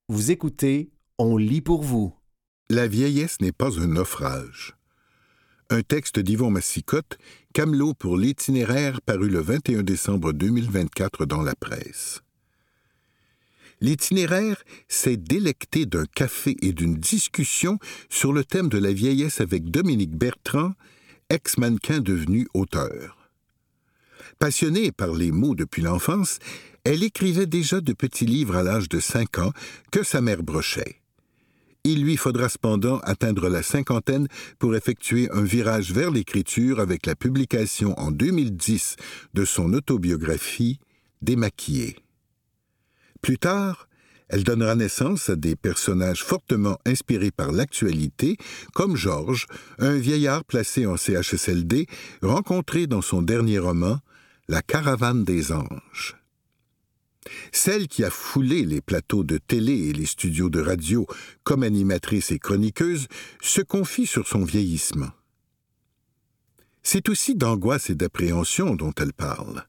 Vous écoutez, on lit pour vous. La vieillesse n'est pas un naufrage. Un texte d'Yvon Massicotte, Camelot pour l'itinéraire, paru le 21 décembre 2024 dans la presse. L'itinéraire s'est délecté d'un café et d'une discussion sur le thème de la vieillesse avec Dominique Bertrand, ex-mannequin devenu auteur. Passionnée par les mots depuis l'enfance, elle écrivait déjà de petits livres à l'âge de 5 ans que sa mère brochait. Il lui faudra cependant atteindre la cinquantaine pour effectuer un virage vers l'écriture avec la publication en 2010 de son autobiographie « Démaquillée ». Plus tard, elle donnera naissance à des personnages fortement inspirés par l'actualité, comme Georges, un vieillard placé en CHSLD, rencontré dans son dernier roman « La caravane des anges ». Celle qui a foulé les plateaux de télé et les studios de radio comme animatrice et chroniqueuse se confie sur son vieillissement. C'est aussi d'angoisse et d'appréhension dont elle parle.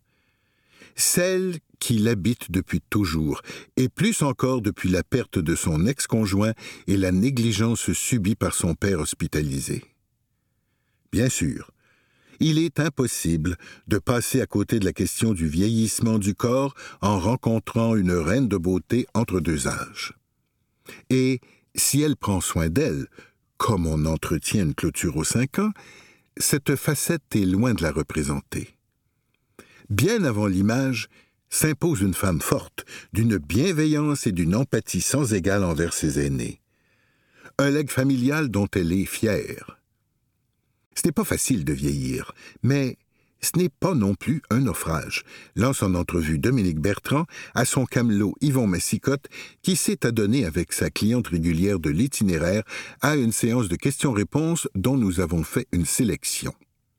Celle qui l'habite depuis toujours, et plus encore depuis la perte de son ex-conjoint et la négligence subie par son père hospitalisé. Bien sûr, il est impossible de passer à côté de la question du vieillissement du corps en rencontrant une reine de beauté entre deux âges. Et si elle prend soin d'elle, comme on entretient une clôture aux 5 ans, cette facette est loin de la représenter. Bien avant l'image, s'impose une femme forte, d'une bienveillance et d'une empathie sans égale envers ses aînés. Un legs familial dont elle est fière. Ce n'est pas facile de vieillir, mais ce n'est pas non plus un naufrage, lance en entrevue Dominique Bertrand à son camelot Yvon Massicotte, qui s'est adonné avec sa cliente régulière de l'itinéraire à une séance de questions-réponses dont nous avons fait une sélection.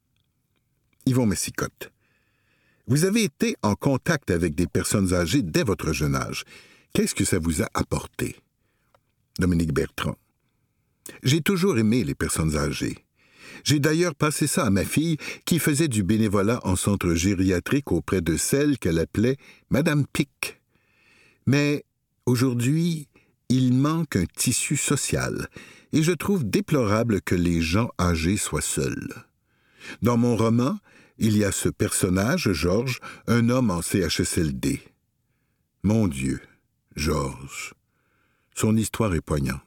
Yvon Massicotte. Vous avez été en contact avec des personnes âgées dès votre jeune âge. Qu'est-ce que ça vous a apporté? Dominique Bertrand. J'ai toujours aimé les personnes âgées. J'ai d'ailleurs passé ça à ma fille qui faisait du bénévolat en centre gériatrique auprès de celle qu'elle appelait Madame Pic. Mais aujourd'hui, il manque un tissu social et je trouve déplorable que les gens âgés soient seuls. Dans mon roman, il y a ce personnage, Georges, un homme en CHSLD. Mon Dieu, Georges. Son histoire est poignante.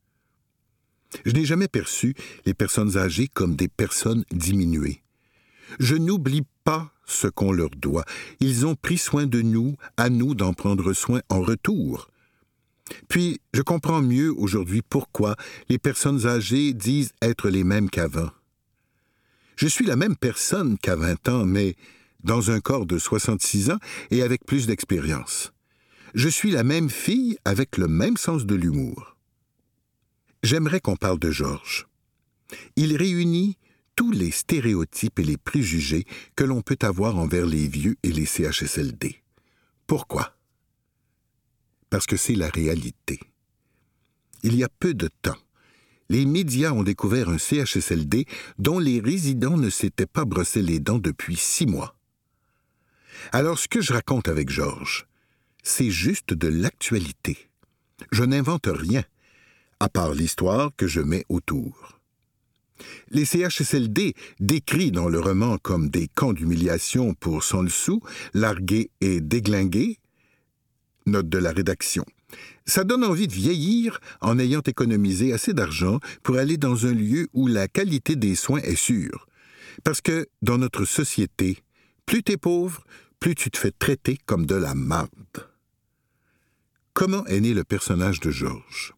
Je n'ai jamais perçu les personnes âgées comme des personnes diminuées. Je n'oublie pas ce qu'on leur doit. Ils ont pris soin de nous, à nous d'en prendre soin en retour. Puis, je comprends mieux aujourd'hui pourquoi les personnes âgées disent être les mêmes qu'avant. Je suis la même personne qu'à 20 ans, mais dans un corps de 66 ans et avec plus d'expérience. Je suis la même fille avec le même sens de l'humour. J'aimerais qu'on parle de Georges. Il réunit tous les stéréotypes et les préjugés que l'on peut avoir envers les vieux et les CHSLD. Pourquoi? Parce que c'est la réalité. Il y a peu de temps, les médias ont découvert un CHSLD dont les résidents ne s'étaient pas brossé les dents depuis 6 mois. Alors ce que je raconte avec Georges, c'est juste de l'actualité. Je n'invente rien, à part l'histoire que je mets autour. Les CHSLD, décrits dans le roman comme des camps d'humiliation pour sans le sou, largués et déglingués, note de la rédaction. Ça donne envie de vieillir en ayant économisé assez d'argent pour aller dans un lieu où la qualité des soins est sûre. Parce que, dans notre société, plus t'es pauvre, plus tu te fais traiter comme de la marde. Comment est né le personnage de Georges?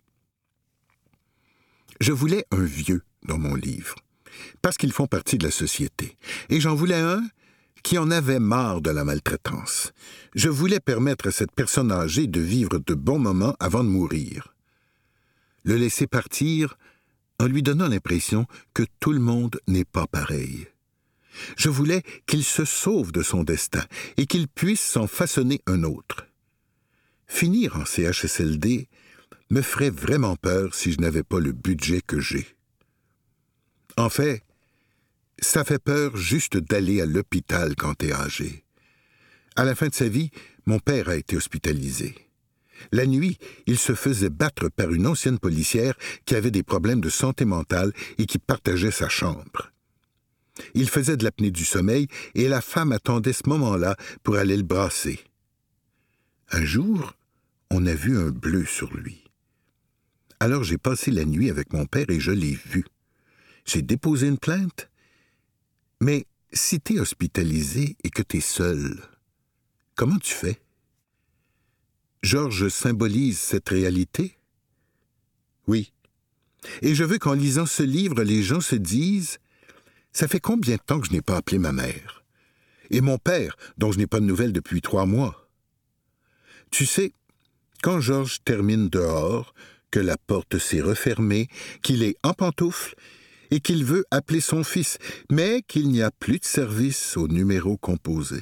Je voulais un vieux dans mon livre, parce qu'ils font partie de la société. Et j'en voulais un qui en avait marre de la maltraitance. Je voulais permettre à cette personne âgée de vivre de bons moments avant de mourir. Le laisser partir en lui donnant l'impression que tout le monde n'est pas pareil. Je voulais qu'il se sauve de son destin et qu'il puisse s'en façonner un autre. Finir en CHSLD me ferait vraiment peur si je n'avais pas le budget que j'ai. En fait, ça fait peur juste d'aller à l'hôpital quand t'es âgé. À la fin de sa vie, mon père a été hospitalisé. La nuit, il se faisait battre par une ancienne policière qui avait des problèmes de santé mentale et qui partageait sa chambre. Il faisait de l'apnée du sommeil et la femme attendait ce moment-là pour aller le brasser. Un jour, on a vu un bleu sur lui. Alors j'ai passé la nuit avec mon père et je l'ai vu. J'ai déposé une plainte. Mais si t'es hospitalisé et que t'es seul, comment tu fais? Georges symbolise cette réalité? Oui. Et je veux qu'en lisant ce livre, les gens se disent « Ça fait combien de temps que je n'ai pas appelé ma mère? Et mon père, dont je n'ai pas de nouvelles depuis 3 mois. » Tu sais, quand Georges termine dehors, que la porte s'est refermée, qu'il est en pantoufles et qu'il veut appeler son fils, mais qu'il n'y a plus de service au numéro composé.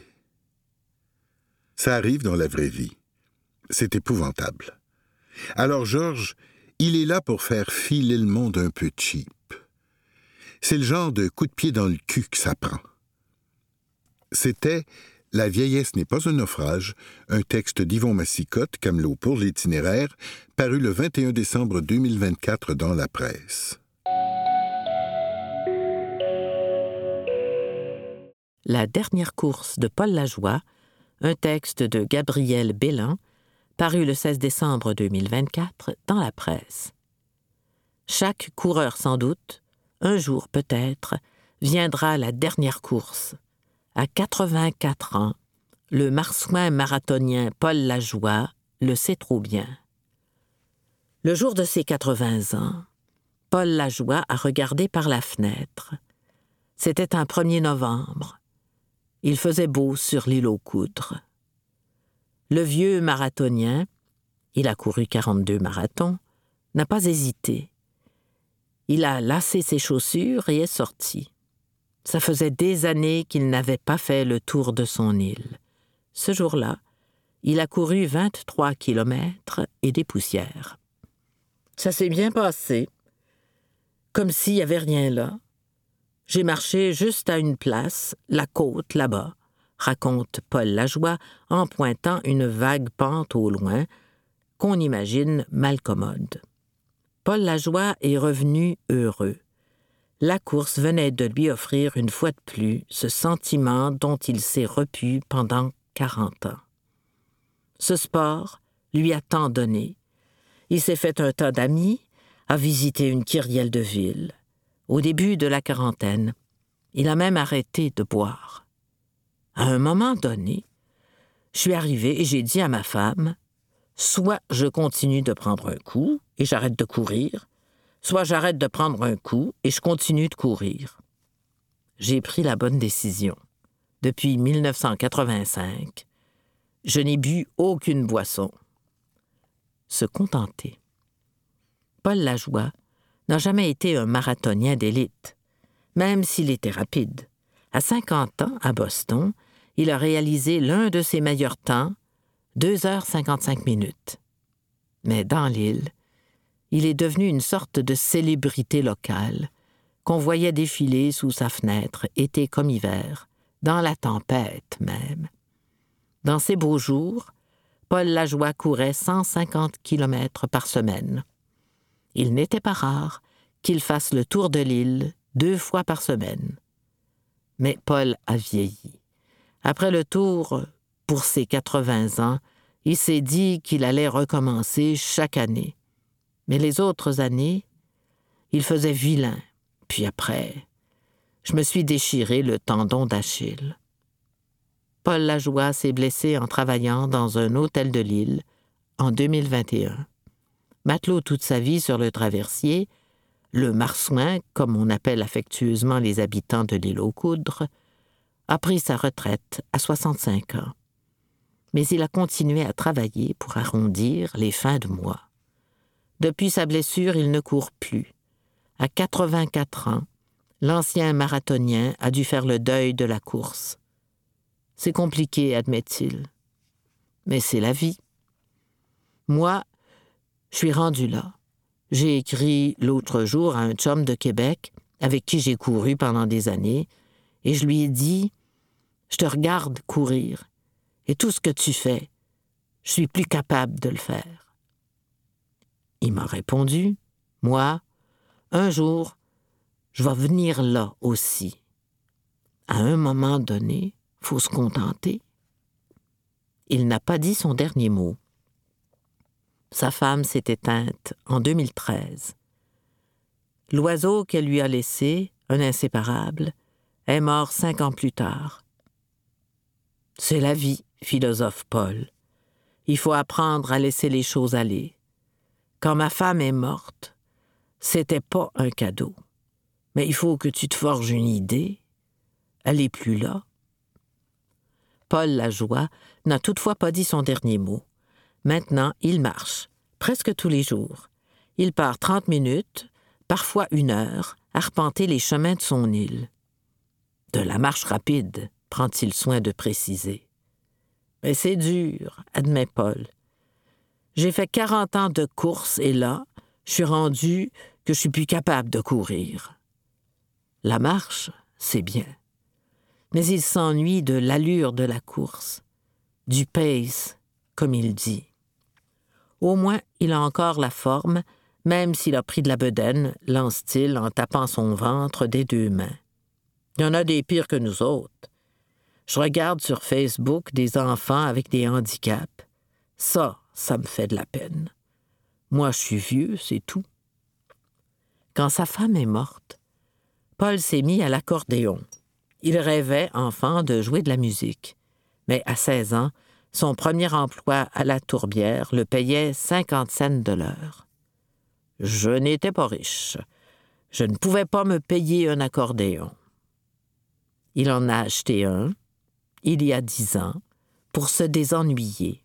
Ça arrive dans la vraie vie. C'est épouvantable. Alors Georges, il est là pour faire filer le monde un peu cheap. C'est le genre de coup de pied dans le cul que ça prend. C'était « La vieillesse n'est pas un naufrage », un texte d'Yvon Massicotte, Camelot pour l'itinéraire, paru le 21 décembre 2024 dans la presse. La dernière course de Paul Lajoie, un texte de Gabriel Bellin, paru le 16 décembre 2024 dans la presse. Chaque coureur sans doute, un jour peut-être, viendra la dernière course. À 84 ans, le marsouin marathonien Paul Lajoie le sait trop bien. Le jour de ses 80 ans, Paul Lajoie a regardé par la fenêtre. C'était un 1er novembre. Il faisait beau sur l'île aux Coudres. Le vieux marathonien, il a couru 42 marathons, n'a pas hésité. Il a lacé ses chaussures et est sorti. Ça faisait des années qu'il n'avait pas fait le tour de son île. Ce jour-là, il a couru 23 kilomètres et des poussières. Ça s'est bien passé, comme s'il n'y avait rien là. J'ai marché juste à une place, la côte là-bas, raconte Paul Lajoie en pointant une vague pente au loin qu'on imagine malcommode. Paul Lajoie est revenu heureux. La course venait de lui offrir une fois de plus ce sentiment dont il s'est repu pendant 40 ans. Ce sport lui a tant donné. Il s'est fait un tas d'amis, a visité une kyrielle de ville. Au début de la quarantaine, il a même arrêté de boire. À un moment donné, je suis arrivé et j'ai dit à ma femme, « Soit je continue de prendre un coup et j'arrête de courir, soit j'arrête de prendre un coup et je continue de courir. » J'ai pris la bonne décision. Depuis 1985, je n'ai bu aucune boisson. Se contenter. Paul Lajoie n'a jamais été un marathonien d'élite, même s'il était rapide. À 50 ans, à Boston, il a réalisé l'un de ses meilleurs temps, 2h55. Mais dans l'île, il est devenu une sorte de célébrité locale, qu'on voyait défiler sous sa fenêtre, été comme hiver, dans la tempête même. Dans ces beaux jours, Paul Lajoie courait 150 kilomètres par semaine. Il n'était pas rare qu'il fasse le tour de l'île 2 fois par semaine. Mais Paul a vieilli. Après le tour, pour ses 80 ans, il s'est dit qu'il allait recommencer chaque année. Mais les autres années, il faisait vilain. Puis après, je me suis déchiré le tendon d'Achille. Paul Lajoie s'est blessé en travaillant dans un hôtel de l'île en 2021. Matelot toute sa vie sur le traversier, le marsouin, comme on appelle affectueusement les habitants de l'île aux Coudres, a pris sa retraite à 65 ans. Mais il a continué à travailler pour arrondir les fins de mois. Depuis sa blessure, il ne court plus. À 84 ans, l'ancien marathonien a dû faire le deuil de la course. C'est compliqué, admet-il. Mais c'est la vie. Moi, je suis rendu là. J'ai écrit l'autre jour à un chum de Québec avec qui j'ai couru pendant des années et je lui ai dit « Je te regarde courir et tout ce que tu fais, Je suis plus capable de le faire. » Il m'a répondu, « Moi, un jour, je vais venir là aussi. À un moment donné, faut se contenter. » Il n'a pas dit son dernier mot. Sa femme s'est éteinte en 2013. L'oiseau qu'elle lui a laissé, un inséparable, est mort 5 ans plus tard. C'est la vie, philosophe Paul. Il faut apprendre à laisser les choses aller. Quand ma femme est morte, c'était pas un cadeau. Mais il faut que tu te forges une idée. Elle est plus là. Paul Lajoie n'a toutefois pas dit son dernier mot. Maintenant, il marche, presque tous les jours. Il part 30 minutes, parfois 1 heure, arpenter les chemins de son île. De la marche rapide, prend-il soin de préciser. Mais c'est dur, admet Paul. J'ai fait 40 ans de course et là, je suis rendu que je suis plus capable de courir. La marche, c'est bien. Mais il s'ennuie de l'allure de la course, du pace, comme il dit. Au moins, il a encore la forme, même s'il a pris de la bedaine, lance-t-il en tapant son ventre des 2 mains. Il y en a des pires que nous autres. Je regarde sur Facebook des enfants avec des handicaps. Ça me fait de la peine. Moi, je suis vieux, c'est tout. Quand sa femme est morte, Paul s'est mis à l'accordéon. Il rêvait, enfant, de jouer de la musique. Mais à 16 ans, son premier emploi à la tourbière le payait 50 cents de l'heure. Je n'étais pas riche. Je ne pouvais pas me payer un accordéon. Il en a acheté un, il y a 10 ans, pour se désennuyer.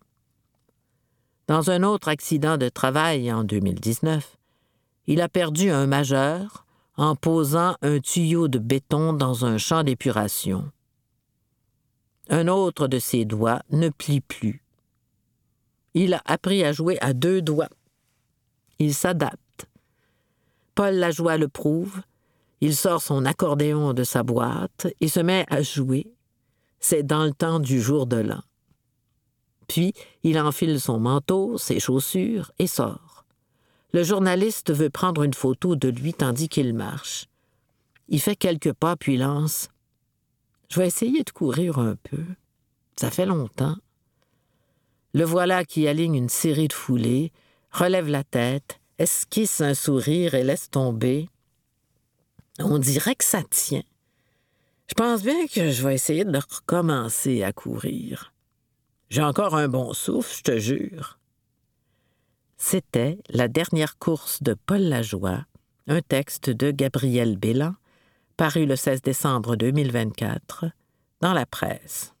Dans un autre accident de travail en 2019, il a perdu un majeur en posant un tuyau de béton dans un champ d'épuration. Un autre de ses doigts ne plie plus. Il a appris à jouer à 2 doigts. Il s'adapte. Paul Lajoie le prouve. Il sort son accordéon de sa boîte et se met à jouer. C'est dans le temps du jour de l'an. Puis, il enfile son manteau, ses chaussures et sort. Le journaliste veut prendre une photo de lui tandis qu'il marche. Il fait quelques pas puis lance « Je vais essayer de courir un peu. Ça fait longtemps. » Le voilà qui aligne une série de foulées, relève la tête, esquisse un sourire et laisse tomber. On dirait que ça tient. Je pense bien que je vais essayer de recommencer à courir. J'ai encore un bon souffle, je te jure. C'était La dernière course de Paul Lajoie, un texte de Gabrielle Bélan, paru le 16 décembre 2024 dans la presse.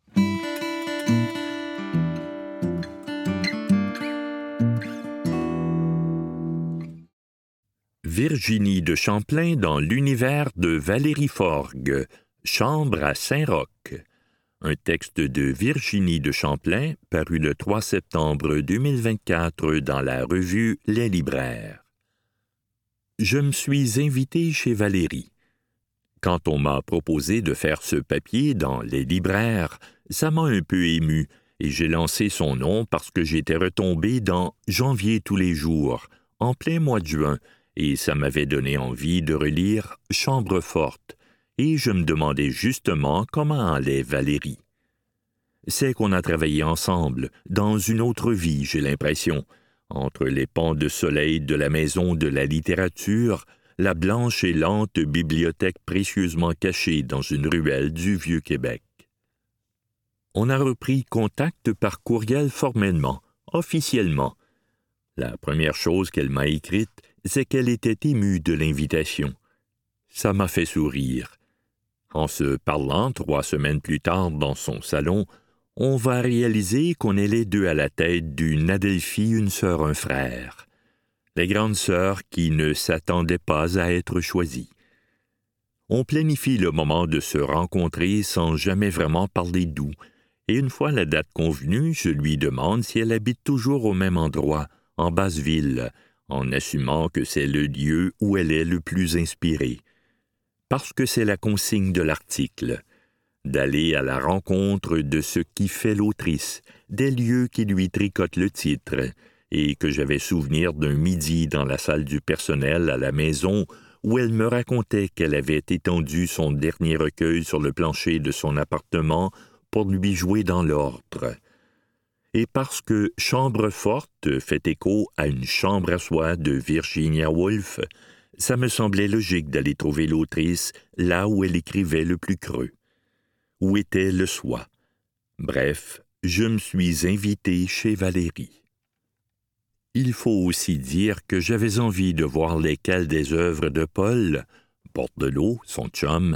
Virginie de Champlain dans l'univers de Valérie Forgue, Chambre à Saint-Roch. Un texte de Virginie de Champlain, paru le 3 septembre 2024 dans la revue Les Libraires. Je me suis invité chez Valérie. Quand on m'a proposé de faire ce papier dans Les Libraires, ça m'a un peu ému et j'ai lancé son nom parce que j'étais retombé dans Janvier tous les jours, en plein mois de juin, et ça m'avait donné envie de relire Chambre forte, et je me demandais justement comment allait Valérie. C'est qu'on a travaillé ensemble, dans une autre vie, j'ai l'impression, entre les pans de soleil de la maison de la littérature, la blanche et lente bibliothèque précieusement cachée dans une ruelle du Vieux-Québec. On a repris contact par courriel formellement, officiellement. La première chose qu'elle m'a écrite, c'est qu'elle était émue de l'invitation. Ça m'a fait sourire. En se parlant 3 semaines plus tard dans son salon, on va réaliser qu'on est les 2 à la tête d'une Adelphi, une sœur, un frère. Les grandes sœurs qui ne s'attendaient pas à être choisies. On planifie le moment de se rencontrer sans jamais vraiment parler d'où, et une fois la date convenue, je lui demande si elle habite toujours au même endroit, en Basse-Ville, en assumant que c'est le lieu où elle est le plus inspirée. Parce que c'est la consigne de l'article. d'aller à la rencontre de ce qui fait l'autrice, des lieux qui lui tricotent le titre, et que j'avais souvenir d'un midi dans la salle du personnel à la maison où elle me racontait qu'elle avait étendu son dernier recueil sur le plancher de son appartement pour lui jouer dans l'ordre. Et parce que Chambre forte fait écho à une chambre à soi de Virginia Woolf, ça me semblait logique d'aller trouver l'autrice là où elle écrivait le plus creux, où était le soi. Bref, je me suis invité chez Valérie. Il faut aussi dire que j'avais envie de voir lesquelles des œuvres de Paul, Bordelot, son chum,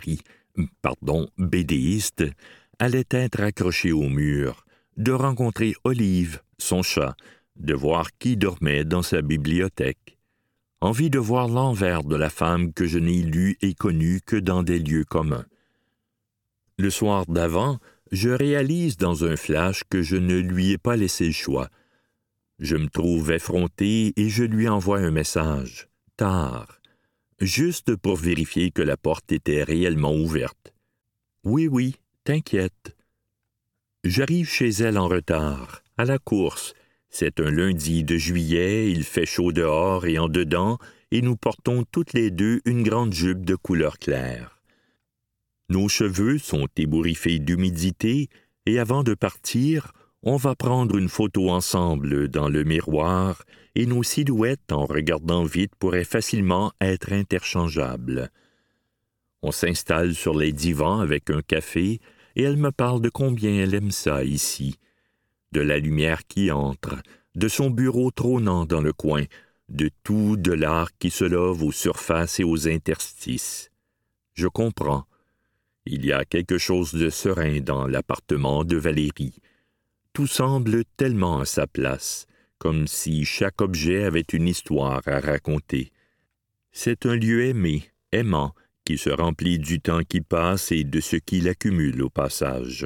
bédéiste, allaient être accrochées au mur, de rencontrer Olive, son chat, de voir qui dormait dans sa bibliothèque. Envie de voir l'envers de la femme que je n'ai lue et connue que dans des lieux communs. Le soir d'avant, je réalise dans un flash que je ne lui ai pas laissé le choix. Je me trouve effronté et je lui envoie un message, tard, juste pour vérifier que la porte était réellement ouverte. Oui, t'inquiète. J'arrive chez elle en retard, à la course. C'est un lundi de juillet, il fait chaud dehors et en dedans, et nous portons toutes les deux une grande jupe de couleur claire. Nos cheveux sont ébouriffés d'humidité, et avant de partir, on va prendre une photo ensemble dans le miroir, et nos silhouettes, en regardant vite, pourraient facilement être interchangeables. On s'installe sur les divans avec un café, et elle me parle de combien elle aime ça ici, de la lumière qui entre, de son bureau trônant dans le coin, de tout de l'art qui se love aux surfaces et aux interstices. Je comprends. Il y a quelque chose de serein dans l'appartement de Valérie. Tout semble tellement à sa place, comme si chaque objet avait une histoire à raconter. C'est un lieu aimé, aimant, qui se remplit du temps qui passe et de ce qu'il accumule au passage.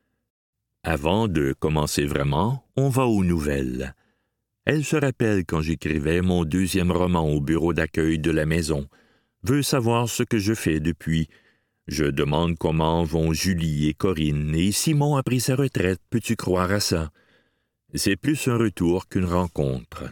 Avant de commencer vraiment, on va aux nouvelles. Elle se rappelle quand j'écrivais mon 2e roman au bureau d'accueil de la maison, veut savoir ce que je fais depuis. Je demande comment vont Julie et Corinne, et Simon a pris sa retraite, peux-tu croire à ça? C'est plus un retour qu'une rencontre.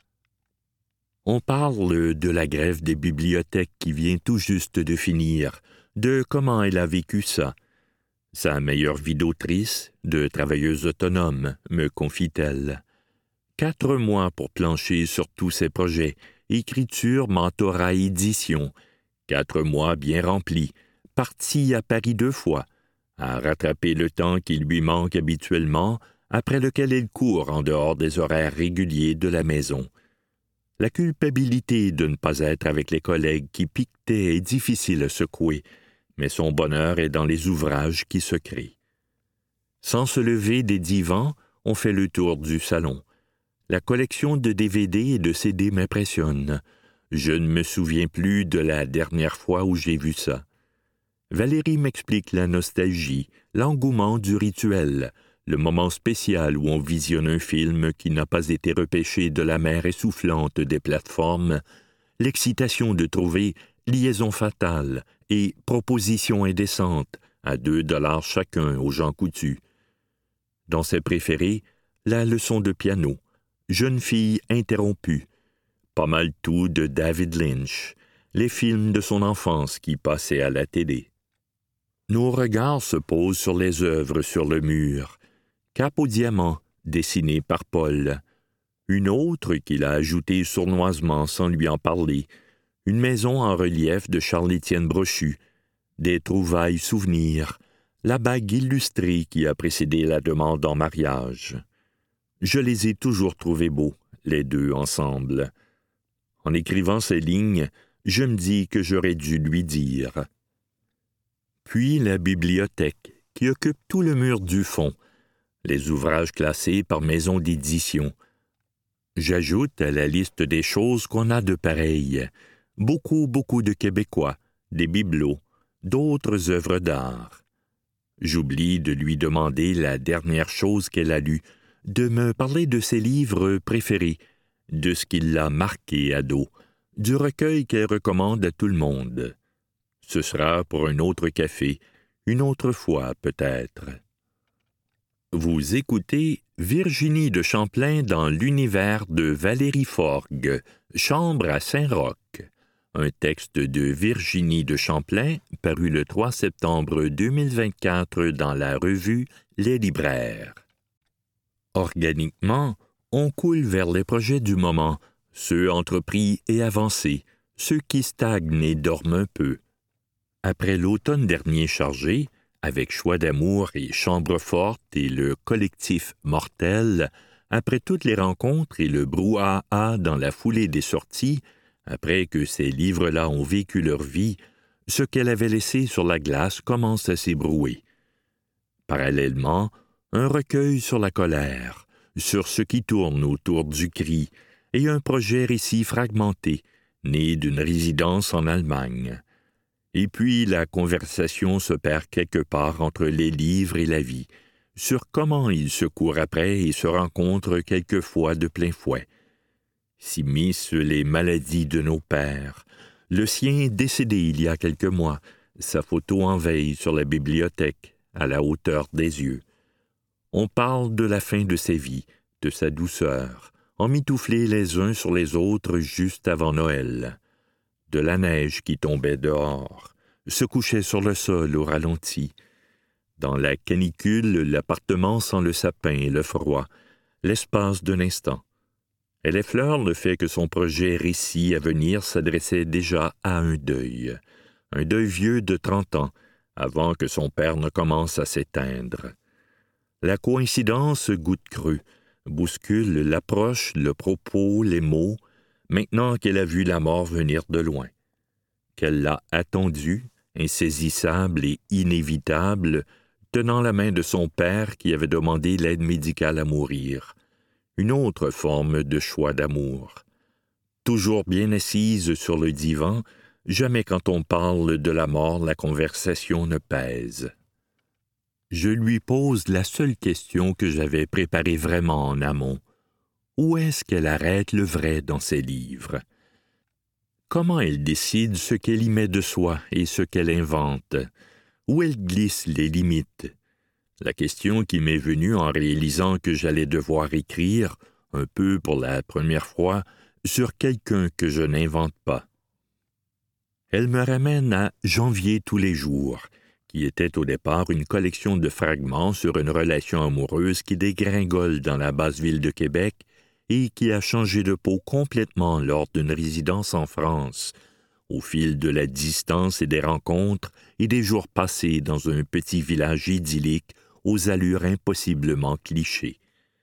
On parle de la grève des bibliothèques qui vient tout juste de finir, de comment elle a vécu ça. Sa meilleure vie d'autrice, de travailleuse autonome, me confie-t-elle. 4 mois pour plancher sur tous ses projets, écriture, mentorat, édition. 4 mois bien remplis, partie à Paris 2 fois, à rattraper le temps qui lui manque habituellement, après lequel elle court en dehors des horaires réguliers de la maison. La culpabilité de ne pas être avec les collègues qui piquetaient est difficile à secouer, mais son bonheur est dans les ouvrages qui se créent. Sans se lever des divans, on fait le tour du salon. La collection de DVD et de CD m'impressionne. Je ne me souviens plus de la dernière fois où j'ai vu ça. Valérie m'explique la nostalgie, l'engouement du rituel, le moment spécial où on visionne un film qui n'a pas été repêché de la mer essoufflante des plateformes, l'excitation de trouver Liaison fatale et Proposition indécente à 2 $ chacun aux gens coutus. Dans ses préférés, la leçon de piano, Jeune fille interrompue, pas mal tout de David Lynch, les films de son enfance qui passaient à la télé. Nos regards se posent sur les œuvres sur le mur. Cap au diamant, dessinée par Paul. Une autre qu'il a ajoutée sournoisement sans lui en parler. Une maison en relief de Charles-Étienne Brochu. Des trouvailles souvenirs. La bague illustrée qui a précédé la demande en mariage. Je les ai toujours trouvés beaux, les deux ensemble. En écrivant ces lignes, je me dis que j'aurais dû lui dire. Puis la bibliothèque, qui occupe tout le mur du fond, les ouvrages classés par maison d'édition. J'ajoute à la liste des choses qu'on a de pareilles, beaucoup de Québécois, des bibelots, d'autres œuvres d'art. J'oublie de lui demander la dernière chose qu'elle a lue, de me parler de ses livres préférés, de ce qui l'a marqué ado, du recueil qu'elle recommande à tout le monde. Ce sera pour un autre café, Une autre fois, peut-être. Vous écoutez Virginie de Champlain dans l'univers de Valérie Forgue, Chambre à Saint-Roch. Un texte de Virginie de Champlain paru le 3 septembre 2024 dans la revue Les Libraires. Organiquement, on coule vers les projets du moment, ceux entrepris et avancés, ceux qui stagnent et dorment un peu. Après l'automne dernier chargé, avec Choix d'amour et Chambre forte et le collectif Mortel, après toutes les rencontres et le brouhaha dans la foulée des sorties, après que ces livres-là ont vécu leur vie, ce qu'elle avait laissé sur la glace commence à s'ébrouer. Parallèlement, un recueil sur la colère, sur ce qui tourne autour du cri, et un projet récit fragmenté, né d'une résidence en Allemagne. Et puis la conversation se perd quelque part entre les livres et la vie, sur comment ils se courent après et se rencontrent quelquefois de plein fouet. S'immiscent les maladies de nos pères, le sien décédé il y a quelques mois, sa photo en veille sur la bibliothèque, à la hauteur des yeux. On parle de la fin de ses vies, de sa douceur, emmitouflés les uns sur les autres juste avant Noël. De la neige qui tombait dehors, se couchait sur le sol au ralenti. Dans la canicule, l'appartement sans le sapin et le froid, l'espace d'un instant. Elle effleure le fait que son projet récit à venir s'adressait déjà à un deuil vieux de 30 ans, avant que son père ne commence à s'éteindre. La coïncidence goutte creux, bouscule l'approche, le propos, les mots, maintenant qu'elle a vu la mort venir de loin, qu'elle l'a attendue, insaisissable et inévitable, tenant la main de son père qui avait demandé l'aide médicale à mourir, une autre forme de choix d'amour. Toujours bien assise sur le divan, jamais quand on parle de la mort la conversation ne pèse. Je lui pose la seule question que j'avais préparée vraiment en amont. Où est-ce qu'elle arrête le vrai dans ses livres? Comment elle décide ce qu'elle y met de soi et ce qu'elle invente? Où elle glisse les limites? La question qui m'est venue en réalisant que j'allais devoir écrire, un peu pour la première fois, sur quelqu'un que je n'invente pas. Elle me ramène à Janvier tous les jours, qui était au départ une collection de fragments sur une relation amoureuse qui dégringole dans la basse ville de Québec et qui a changé de peau complètement lors d'une résidence en France, au fil de la distance et des rencontres et des jours passés dans un petit village idyllique aux allures impossiblement clichés.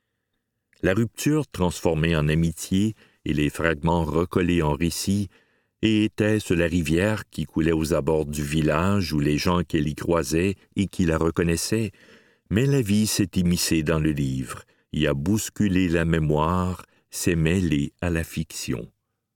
La rupture transformée en amitié et les fragments recollés en récits, et était-ce la rivière qui coulait aux abords du village ou les gens qu'elle y croisait et qui la reconnaissaient, mais la vie s'est immiscée dans le livre, y a bousculé la mémoire, s'est mêlée à la fiction.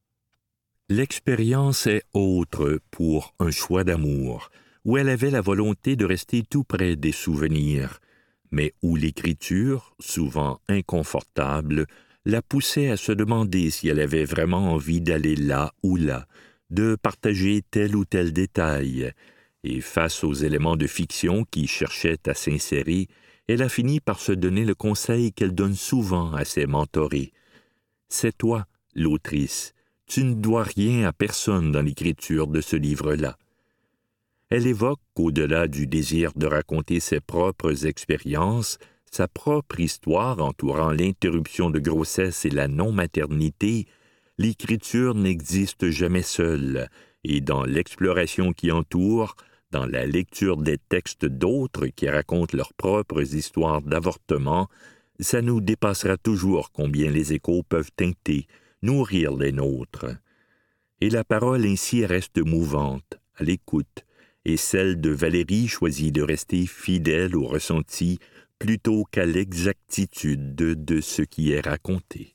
L'expérience est autre pour Un choix d'amour, où elle avait la volonté de rester tout près des souvenirs, mais où l'écriture, souvent inconfortable, la poussait à se demander si elle avait vraiment envie d'aller là ou là, de partager tel ou tel détail, et face aux éléments de fiction qui cherchaient à s'insérer, elle a fini par se donner le conseil qu'elle donne souvent à ses mentorés. « C'est toi, l'autrice, tu ne dois rien à personne dans l'écriture de ce livre-là. » Elle évoque, au-delà du désir de raconter ses propres expériences, sa propre histoire entourant l'interruption de grossesse et la non-maternité, l'écriture n'existe jamais seule, et dans l'exploration qui entoure, dans la lecture des textes d'autres qui racontent leurs propres histoires d'avortement, ça nous dépassera toujours combien les échos peuvent teinter, nourrir les nôtres. Et la parole ainsi reste mouvante, à l'écoute, et celle de Valérie choisit de rester fidèle au ressenti plutôt qu'à l'exactitude de ce qui est raconté.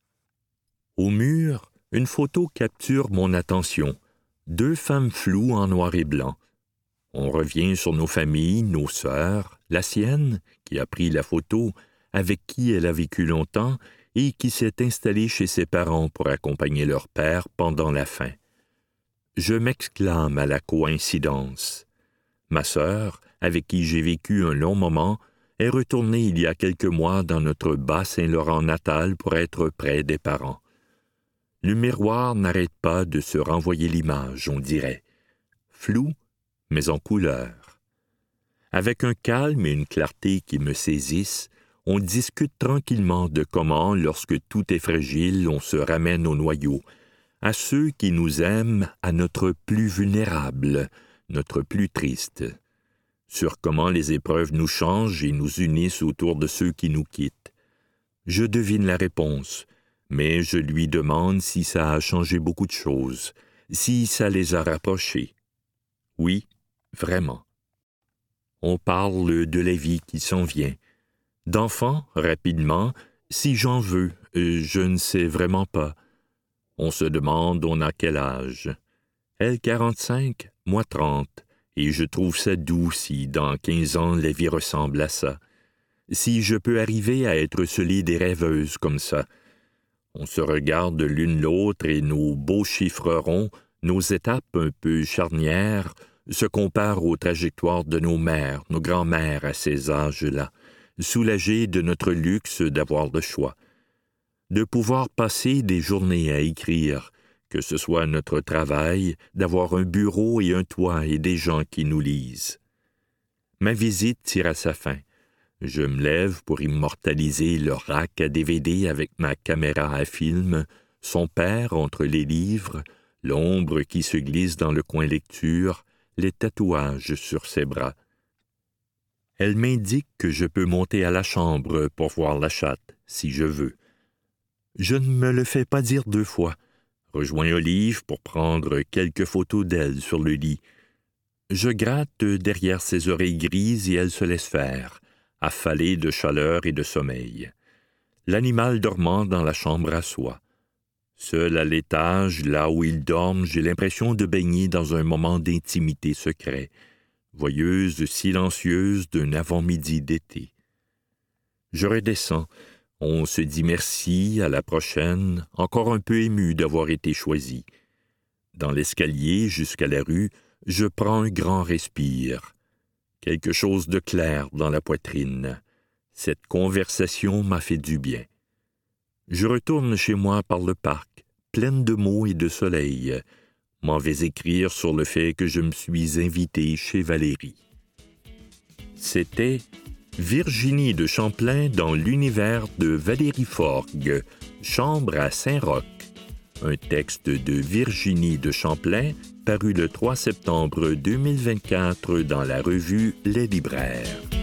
Au mur, une photo capture mon attention. 2 femmes floues en noir et blanc. On revient sur nos familles, nos sœurs, la sienne, qui a pris la photo, avec qui elle a vécu longtemps et qui s'est installée chez ses parents pour accompagner leur père pendant la faim. Je m'exclame à la coïncidence. Ma sœur, avec qui j'ai vécu un long moment, est retournée il y a quelques mois dans notre Bas-Saint-Laurent natal pour être près des parents. Le miroir n'arrête pas de se renvoyer l'image, on dirait. Floue, mais en couleur. Avec un calme et une clarté qui me saisissent, on discute tranquillement de comment, lorsque tout est fragile, on se ramène au noyau, à ceux qui nous aiment, à notre plus vulnérable, notre plus triste, sur comment les épreuves nous changent et nous unissent autour de ceux qui nous quittent. Je devine la réponse, mais je lui demande si ça a changé beaucoup de choses, si ça les a rapprochés. Oui, vraiment. On parle de la vie qui s'en vient. D'enfants, rapidement, si j'en veux, je ne sais vraiment pas. On se demande on a quel âge. Elle 45, moi 30, et je trouve ça doux si dans 15 ans la vie ressemble à ça. Si je peux arriver à être solide et rêveuse comme ça. On se regarde l'une l'autre et nos beaux chiffres ronds, nos étapes un peu charnières, se comparent aux trajectoires de nos mères, nos grands-mères à ces âges-là, soulagés de notre luxe d'avoir le choix, de pouvoir passer des journées à écrire, que ce soit notre travail, d'avoir un bureau et un toit et des gens qui nous lisent. Ma visite tire à sa fin. Je me lève pour immortaliser le rack à DVD avec ma caméra à film, son père entre les livres, l'ombre qui se glisse dans le coin lecture, les tatouages sur ses bras. Elle m'indique que je peux monter à la chambre pour voir la chatte, si je veux. Je ne me le fais pas dire 2 fois. Rejoins Olive pour prendre quelques photos d'elle sur le lit. Je gratte derrière ses oreilles grises et elle se laisse faire, affalée de chaleur et de sommeil. L'animal dormant dans la chambre à soi. Seul à l'étage, là où il dorme, j'ai l'impression de baigner dans un moment d'intimité secret, voyeuse, silencieuse d'un avant-midi d'été. Je redescends. On se dit merci, à la prochaine, encore un peu ému d'avoir été choisi. Dans l'escalier jusqu'à la rue, je prends un grand respire. Quelque chose de clair dans la poitrine. Cette conversation m'a fait du bien. Je retourne chez moi par le parc, pleine de mots et de soleil. M'en vais écrire sur le fait que je me suis invité chez Valérie. C'était Virginie de Champlain dans l'univers de Valérie Forgue, Chambre à Saint-Roch. Un texte de Virginie de Champlain paru le 3 septembre 2024 dans la revue Les Libraires.